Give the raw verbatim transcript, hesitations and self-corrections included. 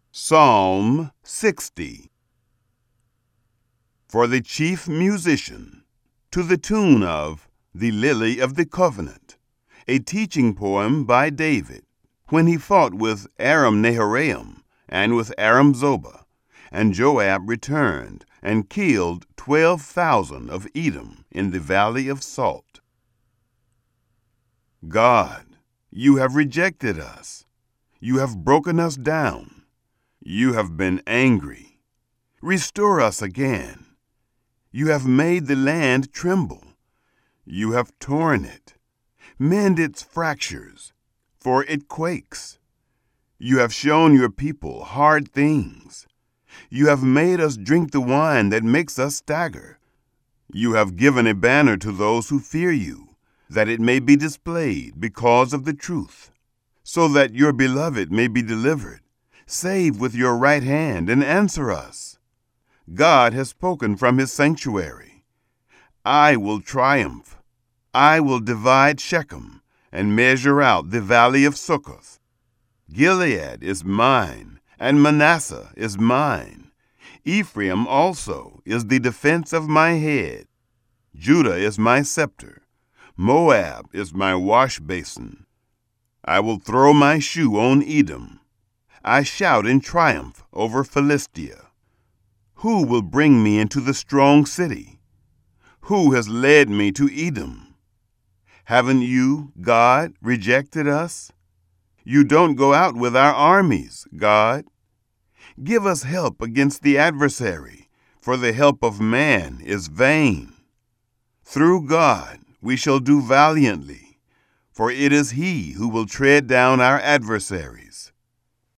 Psalm sixty. For the chief musician, to the tune of The Lily of the Covenant, a teaching poem by David, when he fought with Aram-Naharaim and with Aram-Zobah, and Joab returned and killed twelve thousand of Edom in the valley of Salt. God, you have rejected us. You have broken us down. You have been angry. Restore us again. You have made the land tremble. You have torn it. Mend its fractures, for it quakes. You have shown your people hard things. You have made us drink the wine that makes us stagger. You have given a banner to those who fear you, that it may be displayed because of the truth, so that your beloved may be delivered. Save with your right hand and answer us. God has spoken from his sanctuary. I will triumph. I will divide Shechem and measure out the valley of Succoth. Gilead is mine, and Manasseh is mine. Ephraim also is the defense of my head. Judah is my scepter. Moab is my wash basin. I will throw my shoe on Edom. I shout in triumph over Philistia. Who will bring me into the strong city? Who has led me to Edom? Haven't you, God, rejected us? You don't go out with our armies, God. Give us help against the adversary, for the help of man is vain. Through God we shall do valiantly, for it is he who will tread down our adversaries.